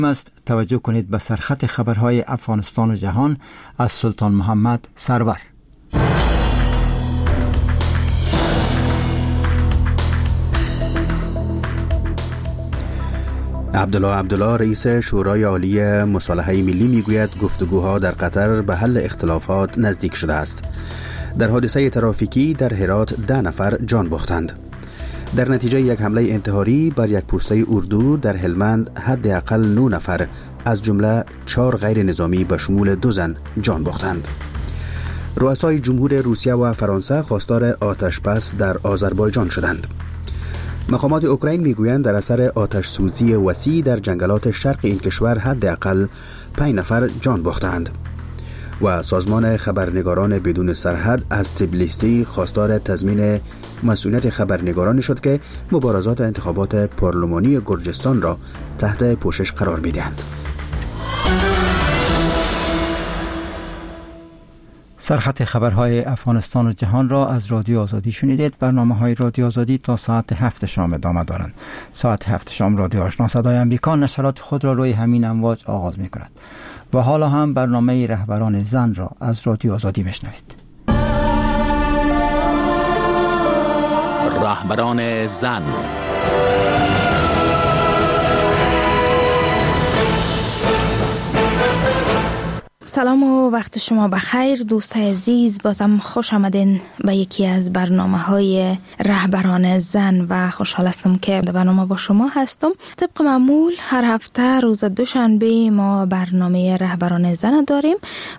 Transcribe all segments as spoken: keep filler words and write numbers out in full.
است توجه کنید به سرخط خبرهای افغانستان و جهان از سلطان محمد سرور. عبدالله عبدالله رئیس شورای عالی مصالحه ملی میگوید گفتگوها در قطر به حل اختلافات نزدیک شده است. در حادثه ترافیکی در هرات ده نفر جان باختند. در نتیجه یک حمله انتحاری بر یک پوسته اردو در هلمند حداقل نه نفر از جمله چهار غیر نظامی به شمول دو زن جان باختند. رؤسای جمهور روسیه و فرانسه خواستار آتش‌بس در آذربایجان شدند. مقامات اوکراین میگویند در اثر آتش سوزی وسیع در جنگلات شرق این کشور حداقل پنج نفر جان باختند. و سازمان خبرنگاران بدون سرحد از تبلیسی خواستار تضمین مسئولیت خبرنگاران شد که مبارزات انتخابات پارلمانی گرجستان را تحت پوشش قرار می‌دهند. سرخط خبرهای افغانستان و جهان را از رادیو آزادی شنیدید. برنامه های رادیو آزادی تا ساعت هفت شام ادامه دارند. ساعت هفت شام رادیو آشنا صدای امریکا نشرات خود را روی همین امواج آغاز می کند. و حالا هم برنامه رهبران زن را از رادیو آزادی میشنوید. رهبران زن. سلام و وقت شما بخیر دوستای عزیز، بازم خوش آمدین به یکی از برنامه های رهبران زن و خوشحال هستم که در برنامه با شما هستم. طبق معمول هر هفته روز دوشنبه ما برنامه رهبران زن داریم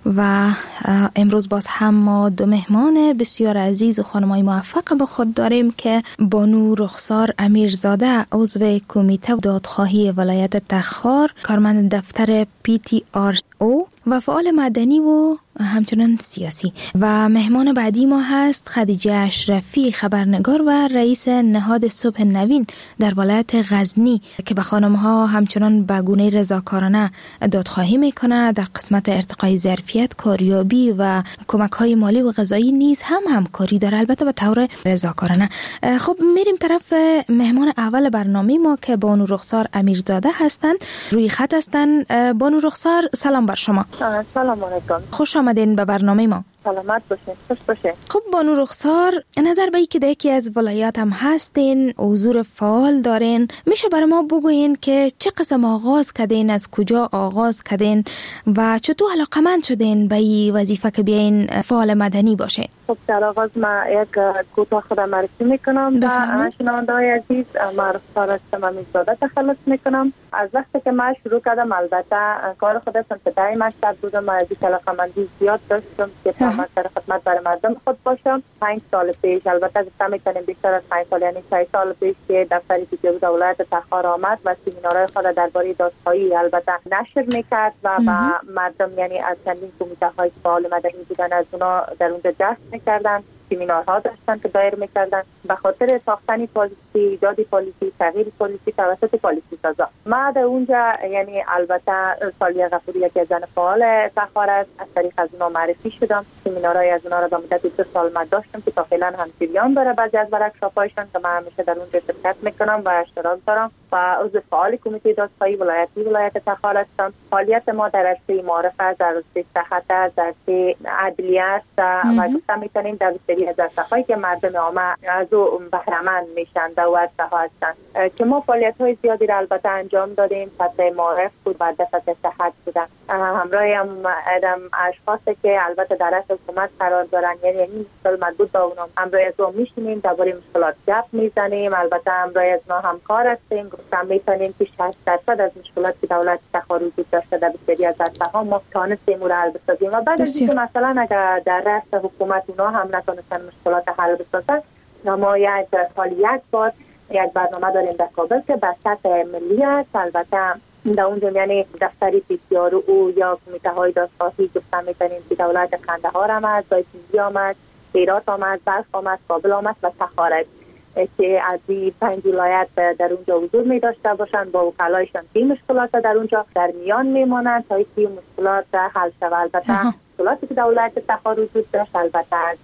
و امروز باز هم ما دو مهمان بسیار عزیز و خانمای موفق با خود داریم که بانو رخسار امیرزاده، عضو کمیته دادخواهی ولایت تخار، کارمند دفتر پی تی آر او و فعال مدنی و همچنان سیاسی. و مهمان بعدی ما هست خدیجه اشرفی، خبرنگار و رئیس نهاد صبح نوین در ولایت غزنی که به خانم‌ها همچنان به گونه رضاکارانه دادخواهی میکنه. در قسمت ارتقای ظرفیت، کاریابی و کمک‌های مالی و غذایی نیز هم همکاری داره، البته به طور رضاکارانه. خب میریم طرف مهمان اول برنامه ما که بانو رخسار امیرزاده هستند. روی خط هستند. بانو رخسار سلام بر شما. سلام علیکم. خوش آمدین به برنامه ما. سلامت باشین، خوش باشین. خب بانو رخسار، نظر به اینکه یکی از ولایات هم هستین، حضور فعال دارین، میشه برای ما بگوین که چه قسم آغاز کردین، از کجا آغاز کردین و چطور علاقمند شدین به این وظیفه که بیاین فعال مدنی باشین؟ خب در آغاز ما یک کوتاه خودم معرفی میکنم. به شنونده‌های عزیز، ما رخسار هستم امیرزاده تخلص میکنم. از وقتی که ما شروع کردم، البته کار خودم ابتدای مکتب بودم، از این علاقه‌مندی زیاد داشتم که من در خدمت برای مردم خود باشم. پنج سال پیش، البته گفتم میتونیم بیشتر از پنج سال، یعنی شش سال پیش که دفتر پی تی آر ولایت تخار آمد و سمینارهای خود درباره دادخواهی البته نشر میکرد و با مردم، یعنی از چندین کمیته های فعال مدنی بودن، از اونا در اونجا جشن میکردن، سمینارها داشتن که دایر میکردن به خاطر ساختن پالیسی، ایجاد پالیسی، تغییر پالیسی توسط پالیسی سازا. ما در اونجا، یعنی البته سالیه غفوری یکی زن فعال تخار است، از طریق از اونا معرفی شدم. سمینارهای از اونا را به مدت دو سال ما داشتم که تا فعلا هم جریان داره. بعضی از ورکشاپ‌هایشان که من همیشه در اونجا شرکت میکنم و اشتراک دارم و عضو فعال کمیته دادخواهی ولایتی ولایت تخار هستم. فعالیت ما در عرصه معارفه، در عرصه صحت، در عرصه عدلیه است و گفتم میتونیم در بسیاری از عرصه‌هایی که مردم عامه از او بهره‌مند میشن در عرصه‌ها هستن که ما فعالیت‌های زیادی را البته انجام دادیم. سطح معارف بود، بعد سطح صحت بودن. همراه هم ادم اشخاصی که البته در رأس حکومت قرار دارن، یعنی این مشکل مربوط به اونها، همراه از اون میشینیم درباره مشکلات گپ میزنیم. البته همراه از اونها همکار هستیم، گفتم میتونیم که شصت درصد از مشکلات که دولت تخار وجود داشته در بسیاری از عرصه‌ها ما تانستیم اون را حل بسازیم. و بعد از اینکه مثلا اگر در رأس حکومت اونها هم نتونستن مشکلات حل بسازن، ما یک سال یک بار یک برنامه داریم در کابل که به سطح ملی است. البته در اونجا یعنی دفتر پی تی آر او یا کمیته های دادخواهی گفتم میتونیم که دولت قندهار آمد، دایسیزی آمد، هرات آمد، بلخ آمد، کابل آمد و تخار است که از این پنج ولایت در اونجا حضور می داشته باشند. با وکلایشان این مشکلات در اونجا در میان میمانند تا اینکه مشکلات حل شود. البته مشکلاتی که دولت تخار وجود داشت، البته از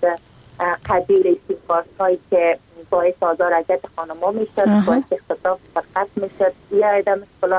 قبیل سیمکارت هایی که باعث آزار اذیت خانم‌ها میشد، باعث اختطاف فقط میشد، یا عدم مشکلات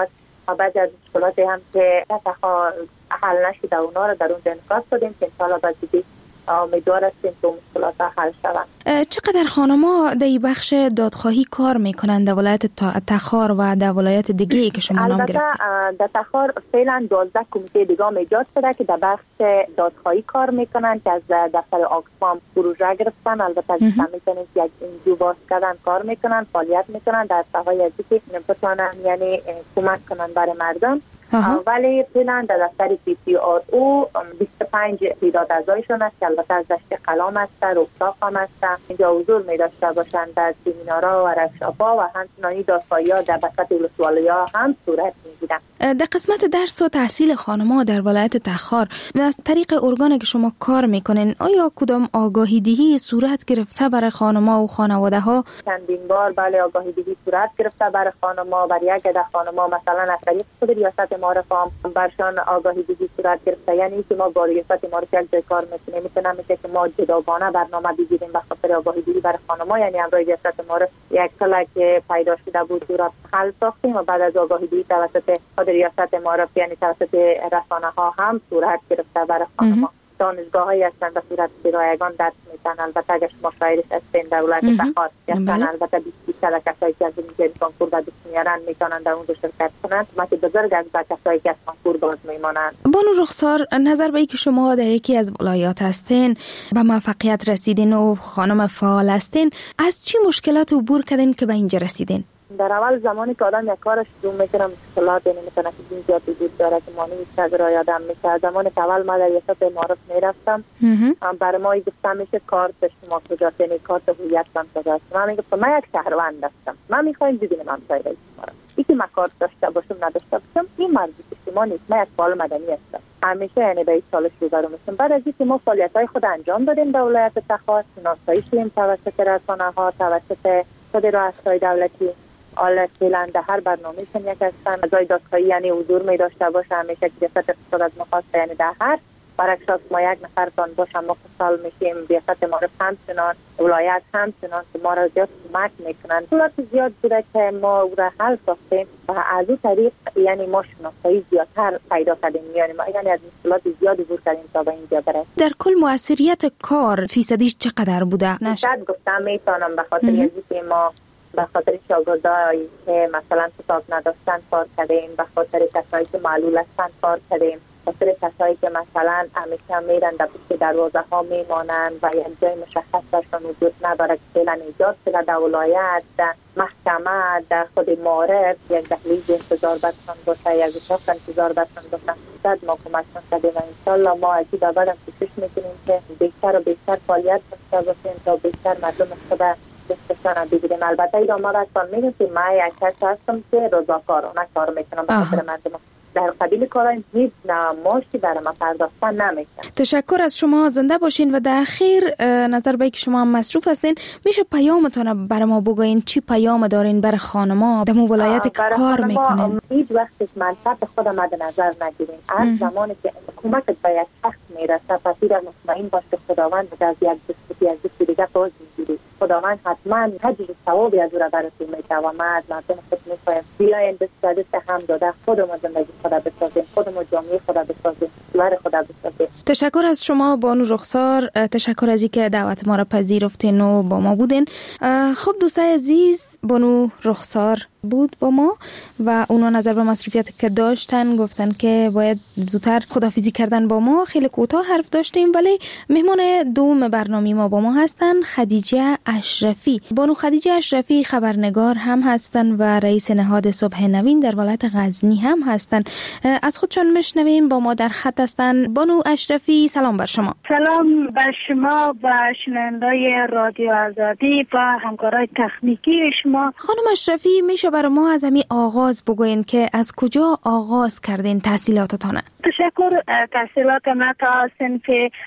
بعضی از مشکلاتی هم که تخار حل نشده اونا رو در اونجا انعکاس دادیم که انشاءالله بعدی امیدوار هستیم که مشکلات حل شوند. چقدر خانم‌ها در بخش دادخواهی کار میکنند در ولایت تخار و در ولایت دیگه که شما نام گرفتید؟ در تخار فعلا دوازده کمیته دیگه ایجاد شده که در بخش دادخواهی کار میکنن که از دفتر آکسفام پروژه گرفتن. البته میتونیم که یک انجیو باز کردن کار میکنن، فعالیت میکنن در ساحه ازی که بتونن یعنی کمک کنن برای مردم. ولی فعلا در دفتر پی سی آر او بیست و پنج تعداد اعضایشون است که البته از دشت قلام است، رفتاق هم است، اینجا حضور می داشته باشند در سمینارها و ورکشاپ‌ها و همچنانی دادخواهی‌ها در بساط ولسوالی‌ها هم صورت می‌گیرد. در قسمت درس و تحصیل خانم‌ها در ولایت تخار از طریق ارگانی که شما کار میکنین آیا کدام آگاهی دهی صورت گرفته برای خانم‌ها و خانواده‌ها؟ چندین بار بله آگاهی دهی صورت گرفته برای خانم‌ها، برای یک عده خانم‌ها مثلا از طریق خود ریاست معارف هم برشان آگاهی دهی صورت گرفته. یعنی که ما با ریاست معارف یک جای کار میکنیم، میتونه میشه که ما جداگانه برنامه بگیریم به خاطر آگاهی دهی برای خانم‌ها. یعنی امروز ریاست معارف یک کلا که پیدا شده بود صورت حل ساختیم و بعد از آگاهی دهی توسط ریاست معارف یعنی توسط رسانه‌ها هم صورت گرفته برای خانم‌ها. دانشگاه‌هایی هستند به صورت که رایگان درس میدن. البته اگر شما شاعرش هستین در ولایت تخار هستن، البته بیست کسایی که از این کنکور بعد میارن میتونن در اون شرکت کنند. ما که بزرگ از کسایی که از کنکور باز میمانند. بانو رخسار، نظر به اینکه شما در یکی از ولایات هستین به موفقیت رسیدین و خانم فعال هستین، از چی مشکلات عبور کردین که به اینجا رسیدین؟ در اول زمانی که آدم یک کارش شروع میکنه مشکلات نمیتونه که این زیاد وجود داره که مانی میشه را یادم میشه. زمانی که اول ما در ریاست معارف میرفتم برای ما گفتم میشه کارت شما کجاست، یعنی کارت هویتتان کجاست. من میگفتم من یک شهروند هستم، من میخوایم ببینم همسایه شما را. اینکه من کارت داشته باشم نداشته باشم این مربوط به شما نیست. من یک فعال مدنی هستم. همیشه یعنی به این سالش روبرو میشم. بعد از اینکه ما فعالیت‌های خود انجام دادیم در ولایت تخار، شناسایی شدیم توسط رسانه‌ها، توسط خود رؤسای دولتی، حالا فعلا در هر برنامه‌شون یک هستن. اعضای دادخواهی یعنی حضور می داشته باشه همیشه که ریاست اقتصاد از مخواست یعنی در هر برعکس ما یک نفرتان باشم ما خوشحال میشیم. ریاست معارف همچنان، ولایت همچنان که ما را زیاد کمک میکنن. مشکلات زیاد بوده که ما او را حل ساختیم و از این طریق یعنی ما شناسایی زیادتر پیدا کردیم. یعنی ما یعنی از مشکلات زیادی عبور کردیم تا به اینجا برسیم. در کل موثریت کار فیصدیش چقدر بوده؟ نشد گفتم میتونم به خاطر اینکه ما به خاطر شاگردایی که مثلا کتاب نداشتن کار کردیم، به خاطر کسایی که معلول هستن کار کردیم، به خاطر کسایی که مثلا همیشه میرن در پشت دروازه ها میمانن و یک جای مشخص برشان وجود نداره که فعلا ایجاد شده در ولایت، در محکمه، در خود معارف یک دهلیز انتظار برشان باشه، یک اتاق انتظار برشان باشه. صد ما کمکشان کردیم و انشالله ما از این به بعد کوشش میکنیم که بیشتر و بیشتر فعالیت داشته باشیم تا بیشتر مردم خود دستشان بگیریم. البته ایران ما دستان میگم که من یک کس هستم که رضاکارانه کار میکنم به خاطر مردم. در قبیل کارهای هیچ نماشی برای ما پرداختن نمیکنم. تشکر از شما، زنده باشین. و در اخیر نظر به که شما هم مصروف هستین، میشه پیامتون برای ما بگوین چی پیام دارین برای خانما در ولایت که کار میکنین؟ هیچ وقت منصب خودم مد نظر نگیرین. از زمانی که کمک به یک شخص میرسه پسیر مطمئن باش که خداوند از یک دستی از دستی دیگه باز میگیری. خداوند حتما حجر ثوابی از او را براتون میده و ما از مردم خود میخوایم بیاین دست دست هم داده خودمون زندگی خدا بسازیم، خودمون جامعه خدا بسازیم، کشور خدا بسازیم. تشکر از شما بانو رخسار، تشکر از اینکه دعوت ما را پذیرفتین و با ما بودین. خب دوستای عزیز، بانو رخسار بود با ما و اونا نظر به مصروفیت که داشتن گفتن که باید زودتر خداحافظی کردن با ما. خیلی کوتاه حرف داشتیم ولی مهمان دوم برنامه ما با ما هستن خدیجه اشرفی. بانو خدیجه اشرفی خبرنگار هم هستن و رئیس نهاد صبح نوین در ولایت غزنی هم هستن. از خودشون میشنویم. با ما در خط هستن. بانو اشرفی سلام بر شما. سلام بر شما و شنوندگان رادیو آزادی و همکارای تکنیکی شما. خانم اشرفی میشه برای ما از همین آغاز بگوین که از کجا آغاز کردین تحصیلاتتان؟ تشکر. تحصیلات ما تا صنف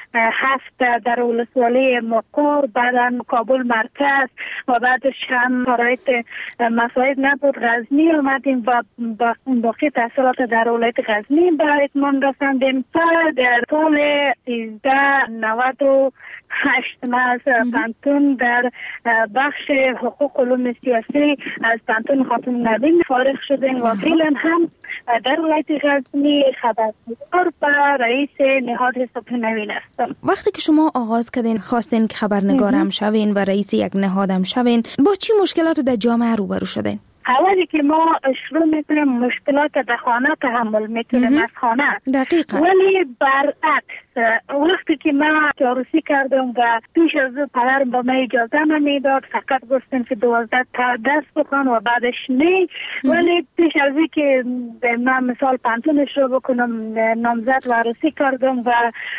هفت در ولسوالی مقر، بعدا کابل مرکز و بعدش هم شرایط مساعد نبود غزنی اومدیم و باقی تحصیلات در ولایت غزنی به اتمام رساندیم. تا در سال سیزده نود و هشت از پانتون در بخش حقوق علوم سیاسی از پانتون خاتون نوین فارغ شدیم و فعلا هم در ولایت غزنی خبرنگار و رئیس نهاد صبح نوین هستم. وقتی که شما آغاز کردین خواستین که خبرنگار هم شوین و رئیس یک نهاد هم شوین، با چی مشکلات در جامعه روبرو شدین؟ اولی که ما شروع میکنیم مشکلات در خانه تحمل میکنیم از خانه. دقیقا. ولی برعکس وقتی که من عروسی کردم و پیش از او پدرم با من اجازه نمیداد، فقط گفتن که دوازده تا دست بکن و بعدش نه. ولی پیش از این که من مثال پانتون شروع بکنم نامزد و عروسی کردم و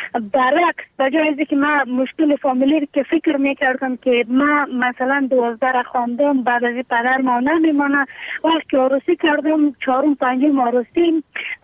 برعکس بجای از که من مشکل فامیلی که فکر میکردم که من مثلا دوازده را خواندم بعد از پدر ما نمیمانه، وقتی عروسی کردم چهارم پنجم عروسی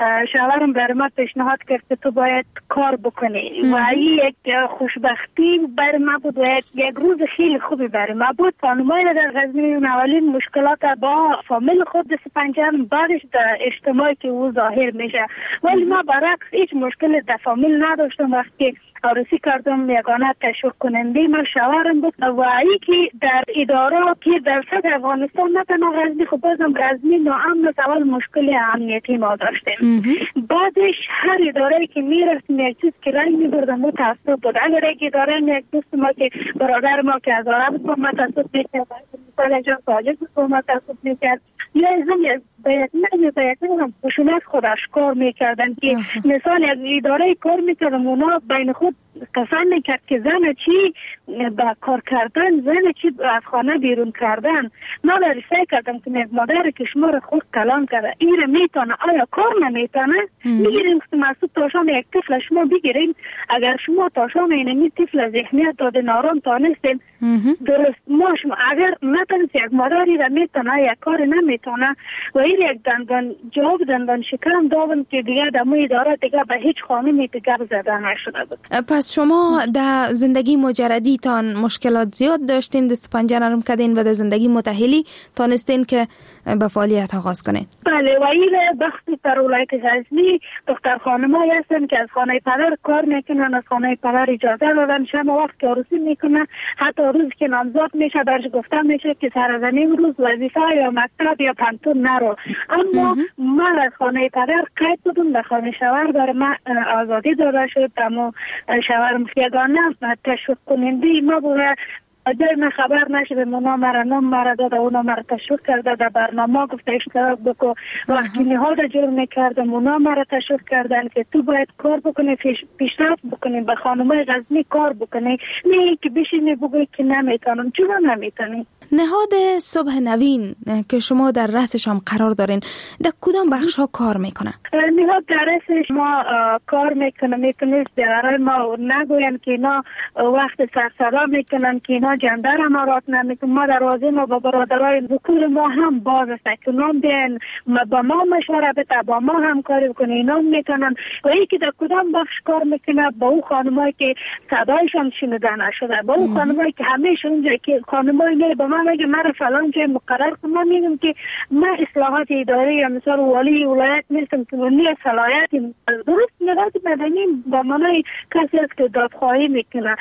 شوهرم برای من پیشنهاد کرد که تو باید کار بکنی و این یک خوشبختی برای من بود و یک روز خیلی خوبی برای من بود. خانمای در غزنی اولین مشکلات با فامیل خود دست پنجم، بعدش در اجتماعی که او ظاهر میشه. ولی ما برعکس هیچ مشکل در فامیل نداشتم. وقتی عروسی کردم یگانه تشویق کننده من شوهرم بود و ای که در اداره که در سطح افغانستان نه تنها غزنی خب بازم غزنی ناامن اول مشکل امنیتی ما داشتیم. بعدش هر اداره که میرفتیم یک چیز که رنگ میبردم متاسف بود. اگر یک اداره یک دوست ما که برادر ما که از عرب بود متاسف میکرد، مثلا جا ساجد بود متاسف میکرد، یا ازم باید نه باید نگم خشونت خودش کار میکردن که مثال از اداره کار میکردم اونا بین خود قسم میکرد که زن چی با کار کردن، زن چی از خانه بیرون کردن. من برای سعی کردم که مادر که شما رو خود کلام کرده این رو میتونه آیا کار نمیتونه میگیریم که مسئول تاشام یک طفل شما بگیریم. اگر شما تاشام اینمی طفل ذهنیت داده نارام تانستیم درست ما شما اگر نتونست یک مادری رو میتونه یک کار نمیتونه و این یک دندان جواب دندان شکرم دادم که دیگه دمو اداره دیگه به هیچ خانمی دیگه زده نشده بود. پس شما در زندگی مجردی تان مشکلات زیاد داشتین، دست پنجه نرم کردین و در زندگی متحلی تانستین که به فعالیت آغاز کنین؟ بله و این بخشی در ولایت غزنی دختر خانمایی هستن که از خانه پدر کار میکنن، از خانه پدر اجازه دادن شما وقت که عروسی میکنن حتی روز که نامزد میشه برش گفتن میشه که سر از این روز وظیفه یا مکتب یا پانتون نرو. اما من از خانه پدر قید بودم به خانه شوهر برای من آزادی داده شد. اما شوهرم یگانه تشویق کننده ما بود. اگر من خبر نشده اونا مرا نام مرا داده اونا مرا تشویق کرده در برنامه گفته اشتراک بکن. وقتی نهاد جور میکردم اونا مرا تشویق کردن که تو باید کار بکنی، پیشرفت بکنی، به خانمای غزنی کار بکنی، نه که بشینی بگوی که نمیتونم. چرا نمیتونی؟ نهاد صبح نوین که شما در رأسش هم قرار دارین در کدام بخش ها کار میکنه؟ نهاد در رأسش ما کار میکنه میتونست در ما نگویم که اینا وقت سرسرا میکنن که اینا جندر امارات نمیکنن. ما در واضح ما با برادرای ذکور ما هم باز است که نام بیان با ما مشوره بده با ما هم کاری بکنه اینا میکنن و ای که در کدام بخش کار میکنه با اون خانمایی که صدایشان شنیده نشده، با اون خانمایی که همیشه اونجا که خانمایی میره با من میگه من فلان جای مقرر کنم، من میگم که من اصلاحات اداری یا مثلا والی ولایت نیستم که نه صلاحیت درست نهاد مدنی با منای کسی است که دادخواهی میکنه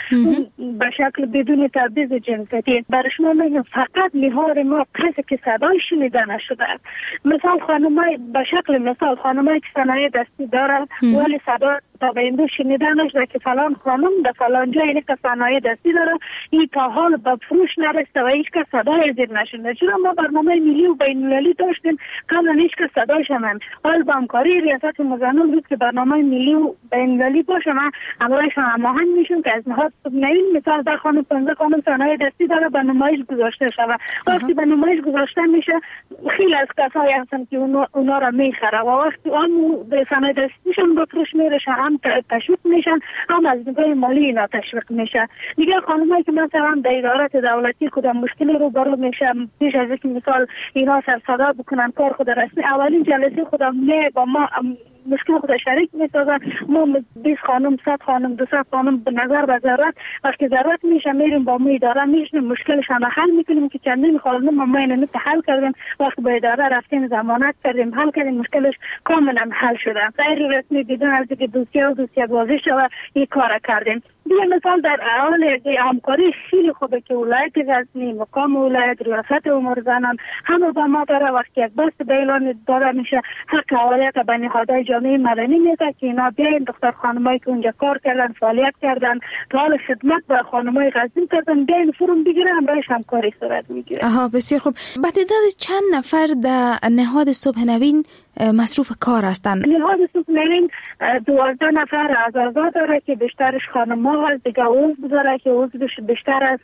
به شکل بدون تبعیض جنسیتی. برای شما میگم فقط نهاد ما کسی که صدای شنیده نشده. مثال خانمای به شکل مثال خانمایی که صنایع دستی دارن ولی صدا تا به امروز شنیده نشده که فلان خانم در فلان جای اینه که صنایع دستی داره این تا حال به فروش نرسته و هیچ کس صدای زیر نشده. چرا ما برنامه ملی و بین المللی داشتیم قبلا هیچ کس صدایش هم حال با همکاری ریاست مزنون بود که برنامه ملی و بین المللی باشه من امرایش هم هماهنگ میشون که از نهاد نوین مثال در خانم پنزه خانم صنایع دستی داره به نمایش گذاشته شده. وقتی به نمایش گذاشته میشه خیلی از کسایی هستن که اونا, اونا را میخره و وقتی آن به صنایع دستیشون به فروش میرشه هم تشویق میشن هم از نگاه مالی اینا تشویق میشه. دیگه خانمایی که مثلا در ادارات دولتی کدام مشکلی رو برو میشه پیش از اینکه مثال اینا سر صدا بکنن کار خود رسمی اولین جلسه خودم نه با ما مشکل خود شریک میسازن. ما بیست خانم صد خانم دو صد خانم به نظر و ضرورت وقتی ضرورت میشه میریم با ما اداره میشیم مشکلش هم حل میکنیم که چندین خانم ما اینو حل کردیم. وقتی به اداره رفتیم ضمانت کردیم حل کردیم مشکلش کاملا حل شده. غیر رسمی بدون از اینکه دوسیه و دوسیه بازی شده این کار کردیم. دیگه مثال در حال همکاری خیلی خوبه که ولایت غزنی مقام ولایت ریاست امور زنان همه با ما داره. وقتی یک بست به اعلان داره میشه حق حوالیت به نهادهای جامعه مدنی میده که اینا بیاین دختر خانمایی که اونجا کار کردن فعالیت کردن حال خدمت به خانمای غزنی کردن بیاین فرم بگیره همراهش همکاری صورت میگیره. آها بسیار خوب. با تعداد چند نفر در نهاد صبح نوین مصروف کار هستند؟ نهاد صبح نوین دوازده نفر اعضا داره که بیشترش خانم‌ها هست. دیگه عضو داره که عضوش بیشتر از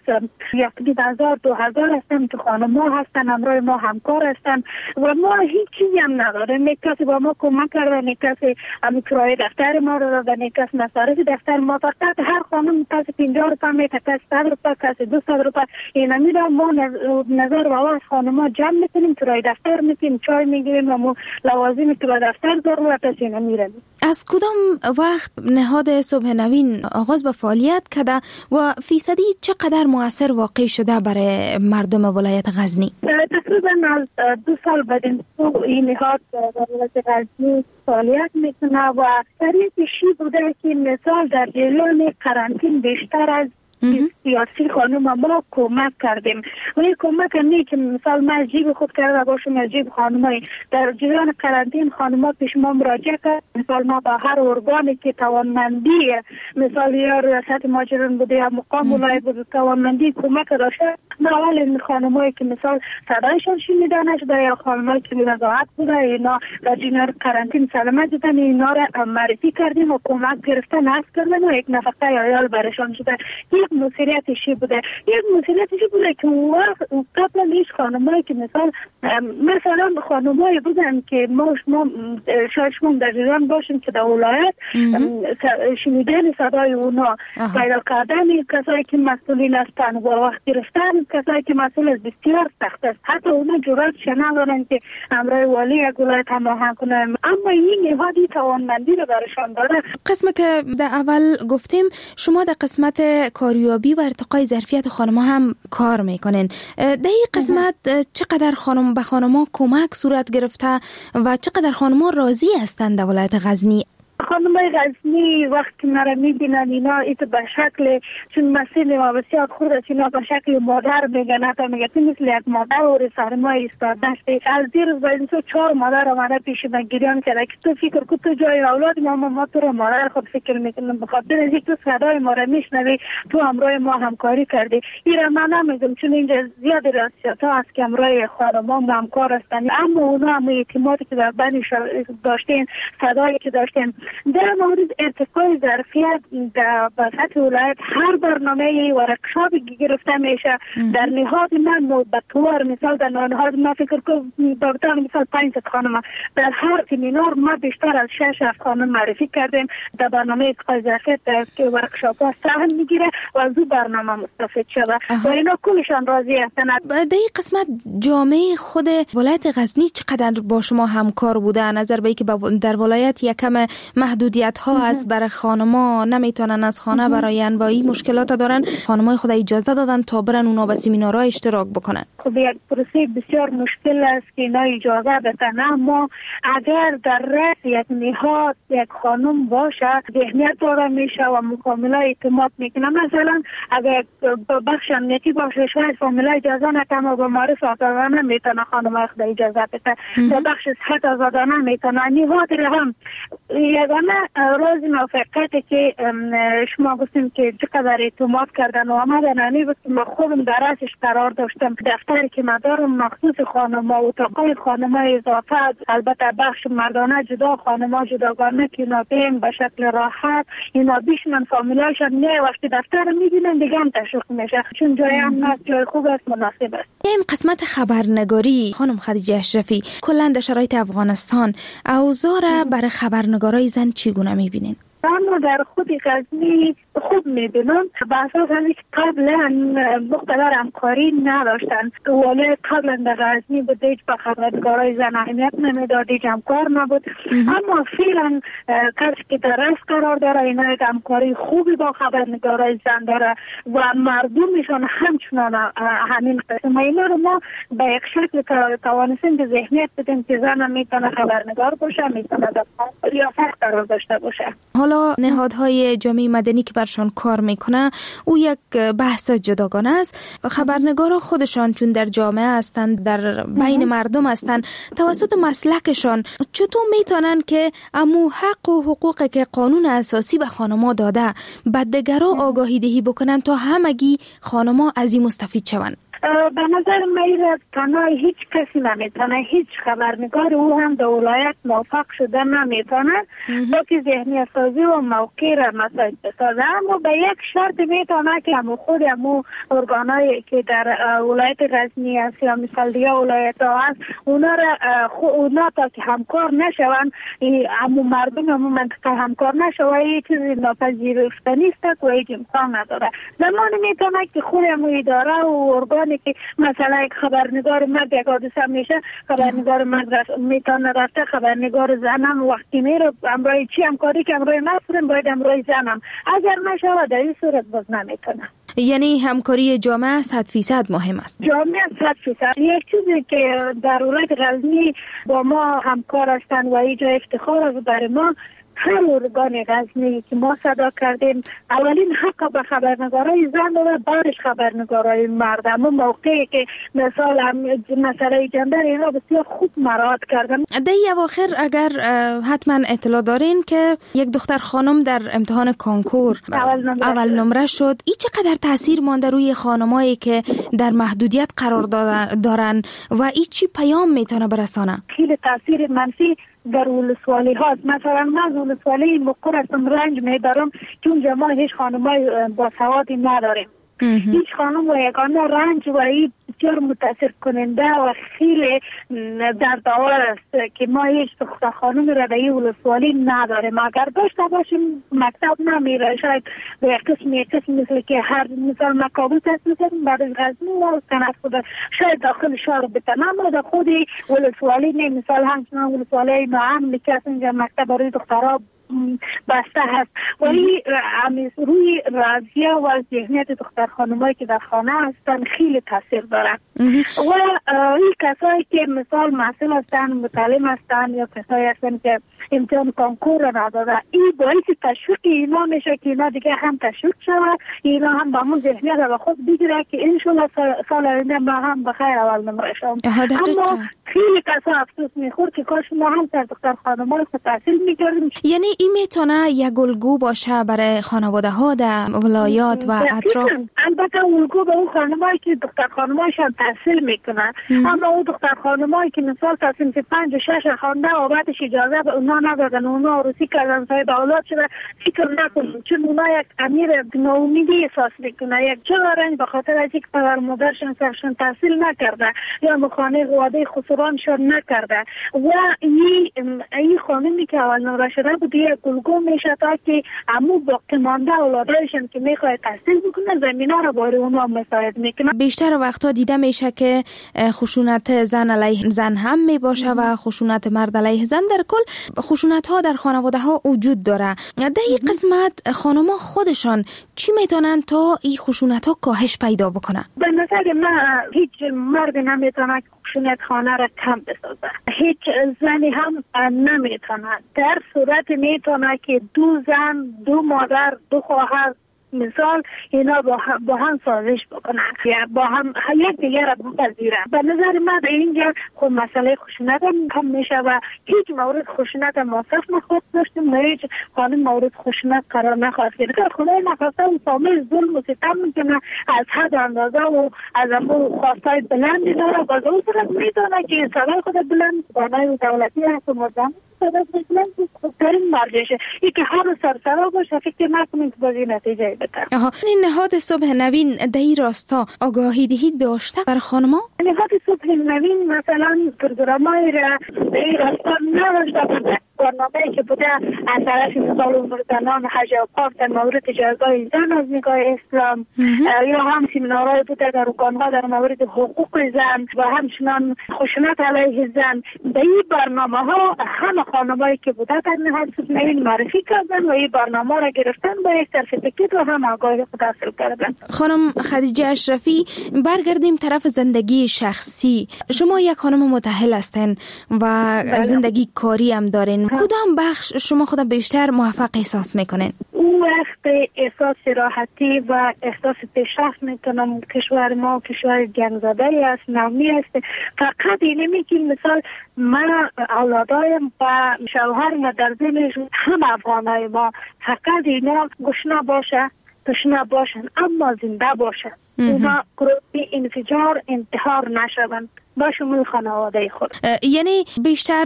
یک هزار دو هزار هستن که خانم‌ها هستن همراه ما همکار هستن و ما هیچ چیزی هم نداریم. یک کسی با ما کمک کرده، یک کسی هم کرایه دفتر ما رو دادن، یک کسی مصارف دفتر ما. فقط هر خانم کسی پنجاه روپیه میده، کسی صد روپیه، کسی دویست روپیه. اینا میره ما نظر و آواز خانم‌ها جمع میکنیم، کرایه دفتر میدیم، چای میگیریم و ما لوازمی که به دفتر ضرورت است اینا میریم. از کدام وقت نهاد صبح نوین آغاز به فعالیت کرده و فیصدی چقدر مؤثر واقع شده برای مردم ولایت غزنی؟ تقریبا از دو سال بعد این نهاد ولایت غزنی فعالیت میکنه و طریقشی بوده که مثال در جریان قرنطینه بیشتر از سیاسی خانم ما کمک کردیم و این کمک نه که مثال من جیب خود کرده باشم از جیب خانمای در جریان قرنطینه خانم‌ها پیش ما مراجعه کرد. مثال ما با هر ارگانی که توانمندی مثال یا ریاست مهاجران بوده یا مقام ولایت بوده توانمندی کمک داشته ما اول این خانمایی که مثال صدایشان شنیده نشده یا خانمایی که نزاعت بوده اینا در جریان قرنطینه سلامت دیدن اینا را معرفی کردیم و کمک گرفتن هست کردن و یک نفقه عیال برشان شده. یک مسئولیتشی بوده یک مسئولیتشی بوده که وقت قبل نیست خانمایی که مثال مثلا خانمایی بودن که ما شما شاید شما در جریان باشیم که در ولایت شنیدن صدای اونا پیدا کردن کسایی که مسئولین هستن و وقت گرفتن کسایی که مسئول از بسیار سخت است. حتی اونا جرأت ندارن که امرای والی یک ولایت هماهنگ کنن اما این نهادی توانمندی رو برشان داره. قسمت که در اول گفتیم شما در قسمت کاریابی و ارتقای ظرفیت خانم‌ها هم کار میکنین. در این قسمت چقدر خانم به خانم‌ها کمک صورت گرفته و چقدر خانم‌ها راضی هستند در ولایت غزنی؟ خانمای غزنی وقتی مرا میبینن اینا ایت به شکل چون مسئله ما بسیار خود است اینا به شکل مادر میگن حتی میگه تو مثل یک مادر و سرمای ایستاده از دیر از باید تو چهار مادر آمده پیش من گریان کرده که تو فکر که تو جای اولاد ما ما تو رو مادر خود فکر میکنم بخاطر از تو صدای ما را میشنوی تو همراه ما همکاری کردی. این من نمیگم چون اینجا زیاد راستیات ها هست که همراه خانما همکار هستن اما اونا هم اعتمادی که در بین داشتین صدایی که داشتین در مورد ارتقای ظرفیت در سطح ولایت هر برنامه ورکشاپی گرفته میشه در نهاد من به طور مثال در نهاد ما فکر کنم در مثال پنج خانم در هر سمینار ما بیشتر از شش هفت خانم معرفی کردیم در برنامه ارتقای ظرفیت که ورکشاپ ها سهم میگیره و از اون برنامه مستفید شده و اینا کلشان راضی هستن. در این قسمت جامعه خود ولایت غزنی چقدر با شما همکار بوده نظر به اینکه در ولایت یکم محدودیت ها از برای خانما نمیتونن از خانه براین و این مشکلات دارن خانمای خود اجازه دادن تا برن اونا به سمینارها اشتراک بکنن. خب یک پروسه بسیار مشکل است که اینا اجازه بدن اما اگر در رأس یک نهاد یک خانم باشه ذهنیت داره میشه و مکاملا اعتماد میکنه. مثلا اگر بخش امنیتی باشه شاید فامیلا اجازه نکنه و معرف آزادانه میتونه خانمای خود اجازه بده در بخش صحت آزادانه میتونه نهاد هم یگانه راز موفقیتی که شما گفتیم که چقدر اعتماد کردن و آمدن انی بود که ما خودم در رأسش قرار داشتم دفتری که ما دارم مخصوص خانم‌ها و اتاقای خانم‌ها اضافه البته بخش مردانه جدا خانم‌ها جداگانه که اینا بین به شکل راحت اینا بیشتر فامیلایشان نه وقتی دفتر می‌بینن دیگه هم تشویق میشه چون جای هم نه جای خوب است مناسب است. این قسمت خبرنگاری خانم خدیجه اشرفی کلا در شرایط افغانستان اوضاع را برای خبرنگارای زن چگونه می‌بینین؟ اما در خود غزنی خوب میبینم به اساس اینکه قبلا مقتدر همکاری نداشتن. ولی قبلا در غزنی بود هیچ به خبرنگارای زن اهمیت نمیداد، هیچ همکار نبود. اما فعلا کسی که در رأس قرار داره اینا همکاری خوبی با خبرنگارای زن داره و مردمشان همچنان همین قسم. اینا رو ما به یک شکل توانستیم به ذهنیت بدیم که زن میتونه خبرنگار باشه، میتونه در ریاست قرار داشته باشه. حالا نهادهای جامعه مدنی که برشان کار میکنه او یک بحث جداگانه است. خبرنگارا خودشان چون در جامعه هستند، در بین مردم هستند، توسط مسلکشان چطور میتونن که امو حق و حقوق که قانون اساسی به خانما داده به دیگران آگاهی دهی بکنن تا همگی خانما از این مستفید شوند؟ به نظر من تنها هیچ کسی نمیتونه، هیچ خبرنگار او هم در ولایت موفق شده نمیتونه با که ذهنی سازی و موقع را مساعد بسازه. اما به یک شرط میتونه که همو خود همو ارگانایی که در ولایت غزنی هست یا مثال دیگه ولایت ها هست اونا را اونا تا که همکار نشوند، همو مردم همو منطقه همکار نشوند، هیچ چیزی ناپذیرفتنی است و هیچ امکان نداره. زمان میتونه که خود همو اداره و ارگانی که مثلا یک خبرنگار مرد یک حادثه میشه، خبرنگار مرد میتونه رفته، خبرنگار زنم وقتی میره امرای چی همکاری که امرای مفرم باید امرای زنم اگر نشود در این صورت باز نمیتونه. یعنی همکاری جامعه صد فیصد مهم است. جامعه صد فیصد. یک چیزی که در ولایت غزنی با ما همکار هستند و اینجا افتخار است برای ما، هر ارگان غزنی که ما صدا کردیم اولین حق به خبرنگارای زن و بعدش خبرنگارای مرد. اما موقعی که مثال مسئله جندر اینا بسیار خوب مراعات کردن. در اواخر اگر حتما اطلاع دارین که یک دختر خانم در امتحان کنکور اول نمره, اول نمره شد، این چقدر تاثیر مانده روی خانمایی که در محدودیت قرار دارن و این چی پیام میتونه برسانه؟ خیلی تاثیر منفی در ولسوالی هاست. مثلا من ولسوالی مقر هستم، رنج میبرم که اونجا ما هیچ خانمای با سوادی نداریم. هیچ خانم و یگانه رنج و این بسیار متاثر کننده و خیلی دردآور است که ما هیچ دختر خانم را در این ولسوالی نداریم. اگر داشته باشیم مکتب نمیره، شاید به یک قسم یک قسم مثل که هر مثال مکابل تحصیل کردیم بعد از غزنی و تنفذ شاید داخل شهر بتن، اما در خود ولسوالی نه. مثال همچنان ولسوالی معاملی که اینجا مکتب برای دخترها بسته هست ولی روی راضیه و ذهنیت دختر خانمایی که در خانه هستن خیلی تاثیر داره. و این کسایی که مثال محصل هستن، متعلم هستن یا کسایی هستن که امتحان کنکور را نداده، این باعث تشویق اینا میشه که اینا دیگه هم تشویق شود، اینا هم با همون ذهنیت را خود بگیره که انشالله سال آینده ما هم بخیر اول نمره شوم. اما خیلی کسا افسوس میخور که کاش ما هم در دختر خانمای خود تحصیل میکردیم. یعنی این میتونه یک الگو باشه برای خانواده ها در ولایات و اطراف؟ البته الگو به اون خانمایی که دختر خانمایشان تحصیل میکنن، اما اون دختر خانمایی که مثال تصمیم که پنج و شش خانده و بعدش اجازه به اونا ندادن، اونا عروسی کردن، صاحب اولاد شده، فکر نکنیم چون اونا یک امیر ناامیدی احساس میکنه، یک جوارن به خاطر از یک پدر مادرشان سرشون تحصیل نکرده یا مخانه وعده خسرانشان نکرده و این این خانمی که اول نمره شده بود یک الگو میشه تا که امو باقی مانده اولادایشان که میخواد تحصیل بکنه زمینا رو برای اونا مساعد میکنه. بیشتر وقتا دیده میشه که خشونت زن علیه زن هم میباشه و خشونت مرد علیه زن. در کل خشونت ها در خانواده ها وجود داره. در این قسمت خانما خودشان چی میتونن تا این خشونت ها کاهش پیدا بکنه؟ به نظر من هیچ مرد نمیتونه خشونت خانه را کم بسازه، هیچ زنی هم نمیتونه. در صورت میتونه که دو زن، دو مادر، دو خواهر مثال اینا با هم, با هم سازش بکنن یا با هم یک دیگر را بپذیرن. به نظر من اینجا خب مسئله خشونت هم کم میشه و هیچ مورد خشونت موصف نخواهد داشتیم و هیچ قانون مورد خشونت قرار نخواهد گرفت. اگر خدای نخواسته و کامل ظلم و ستم میکنه از حد اندازه و از امو خواستای بلندی داره، باز اون صورت میدونه که صدای خود بلند بانای دولتی هست و مردم صدای بلند بزرگترین مرجشه. ای که هر سرسرا باشه فکر نکنیم که بازی نتیجه بده. آها، این نهاد صبح نوین در این راستا آگاهی دهی داشته بر خانما؟ نهاد صبح نوین مثلا پروگرامای را در این راستا نداشته بوده. برنامه‌ای که بوده از طرف مثال امور زنان حج و پاک در مورد جایگاه زن از نگاه اسلام، یا هم سمینارهای بوده در ارگان‌ها در مورد حقوق زن و همچنان خشونت علیه زن. به این برنامه ها همه خانمایی که بوده در نهاد سفنین معرفی کردن و این برنامه را گرفتن با یک سرتیفیکت و هم آگاهی خود حاصل کردن. خانم خدیجه اشرفی، برگردیم طرف زندگی شخصی. شما یک خانم متأهل هستین و بله. زندگی کاری هم دارین. کدام بخش شما خود بیشتر موفق احساس میکنین؟ اون وقت احساس راحتی و احساس پیشرفت میکنم. کشور ما کشور گنگ زده است، نامی است. فقط اینه میگیم مثال من اولادایم و شوهرم در زمینش هم افغانای ما، فقط اینا گشنه باشه تشنه باشن اما زنده باشن، اونا گروهی انفجار انتحار نشوند با شمول خانواده خود. یعنی بیشتر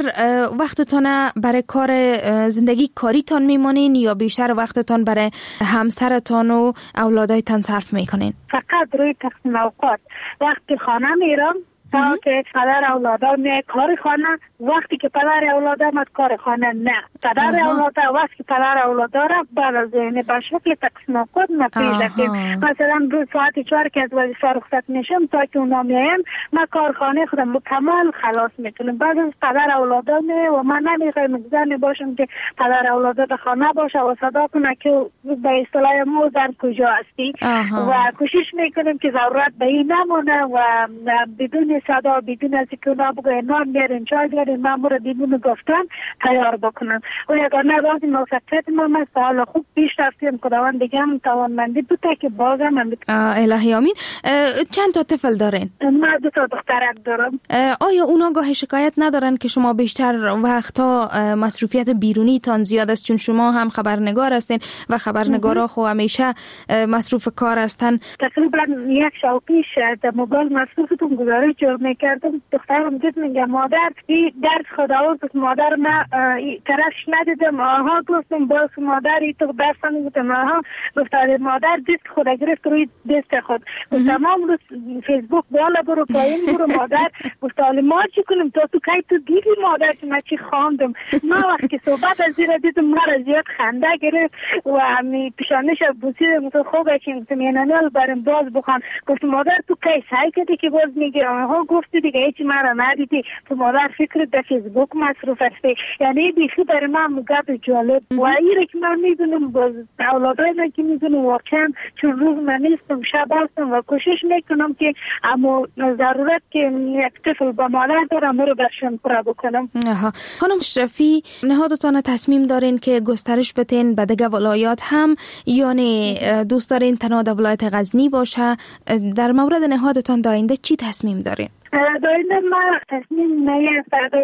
وقتتان برای کار زندگی کاریتان میمانین یا بیشتر وقتتان برای همسرتان و اولادایتان صرف میکنین؟ فقط روی تقسیم اوقات. وقتی خانه میرم تا که پدر اولادم نه کار خانه، وقتی که پدر اولادم از کار خانه نه. پدر اولادم وقتی که پدر اولادم را بعد از اینه به شکل تقسیم اوقات نپیدیم. مثلا روز ساعت چهار که از وظیفه رخصت میشم تا که اونا میایم من کارخانه خودم مکمل خلاص میکنم. بعد از پدر اولادم و من نمیخوایم مگذر باشم که پدر اولادم به خانه باشه و صدا کنه که به اصطلاح ما در کجا هستی و کوشش میکنم که ضرورت به این نمونه و بدون صدا بدون از که اونا بگوی نان بیارین چای بیارین من برو بدون گفتن تیار بکنم و اگر نه بازی موفقیت من است حالا خوب پیش رفتیم خداوند دیگه هم توانمندی بوده که بازم هم الهی آمین. چند تا طفل دارین؟ من دو تا دخترک دارم. آیا اونا گاه شکایت ندارن که شما بیشتر وقتا مصروفیت بیرونی تان زیاد است؟ چون شما هم خبرنگار هستین و خبرنگارا خو همیشه مصروف کار هستن. تقریبا یک شب پیش در موبایل مصروفتون گزارش میکردم. دخترم دید میگه مادر این درس خداوند بود، مادر من طرفش ندیدم. آها گفتم باز مادر ای تو درس نمیدم. آها گفتم مادر دید خدا گرفت روی دست خود. تمام روز فیسبوک بالا برو پایین برو مادر. گفتم ما چی کنیم تو تو کی تو دیدی مادر که من چی خواندم. ما وقتی صحبت از زیر دیدم مرا زیاد خنده گرفت و همی پیشانش بوسیدم. تو خوبه که مینانال برم باز بخوان. گفتم مادر تو کی سعی کردی که باز میگه آها گفتی دیگه هیچی مرا ندیدی تو مادر فکر در فیسبوک مصروف هستی. یعنی بیخی برای من مگب جالب و ایره که من میدونم باز اولادای من که میدونم واقعا چون روز من نیستم شب هستم و کوشش میکنم که اما ضرورت که یک طفل با مادر دارم رو برشن پورا بکنم. آها. خانم اشرفی، نهادتان تصمیم دارین که گسترش بتین به دیگه ولایات هم یعنی دوست دارین تنها در ولایت غزنی باشه؟ در مورد نهادتان داینده چی تصمیم دارین؟ داینده ما تصمیم نیست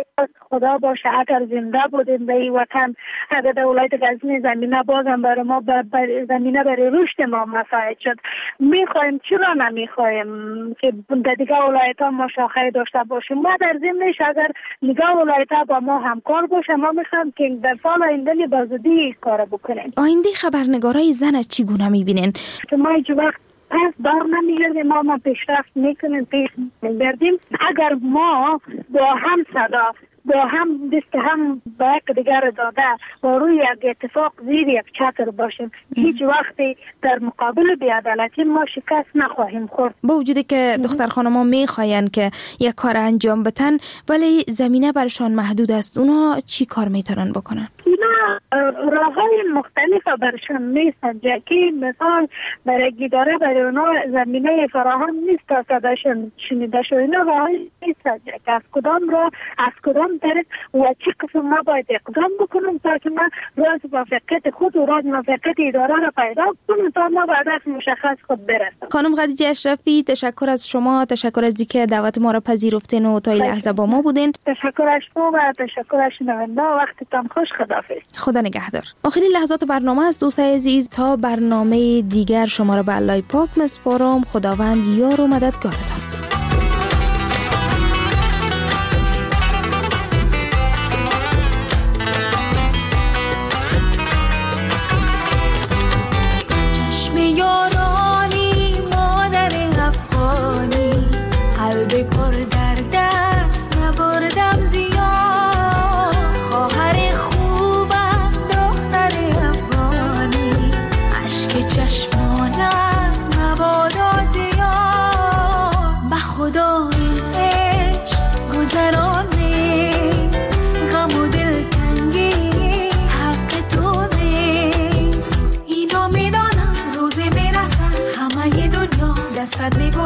خدا باشه اگر زنده بودیم به این وطن اگر در ولایت غزنی زمینه بازم برای ما زمینه برای رشد ما مساعد شد. میخوایم چرا نمیخوایم که در دیگه ولایت ها ما شاخه داشته باشیم. ما در ضمنش اگر دیگه ولایت ها با ما همکار باشه ما میخوایم که در سال آینده بازدهی کار بکنیم. آینده خبرنگارای زن چگونه میبینین؟ که ما هیچ وقت پس بار نمیگردیم ما ما پیشرفت میکنیم پیش میبردیم اگر ما با هم صدا با هم دست هم با یک دیگر داده با روی یک اتفاق زیر یک چتر باشیم هیچ وقتی در مقابل بی‌عدالتی ما شکست نخواهیم خورد. با وجودی که دختر خانما میخواین که یک کار انجام بدن ولی زمینه برشان محدود است، اونا چی کار میتونن بکنن؟ اینا راههای مختلف برشان میسن که مثلا برای گیداره برای اونا زمینه فراهم نیست تا صداشون شنیده شد. اینا راههای میسن که از کدام راه از کدام طرف و چی قسم ما باید اقدام بکنم تا که ما راز موفقیت خود و راز موفقیت اداره را پیدا کنم تا ما بعد از مشخص خود برسم. خانم خدیجه اشرفی، تشکر از شما، تشکر از اینکه دعوت ما را پذیرفتین و تا این لحظه با ما بودین. تشکر از شما و تشکر از شنونده. وقتتان خوش. خداحافظ. خدا نگهدار. آخرین لحظات برنامه است دوستای عزیز. تا برنامه دیگر شما را به الله پاک میسپارم. خداوند یار و مددگارتان. یارانی مادر افغانی قلب پر در دست نبردم زیاد خواهر خود برات میپرسم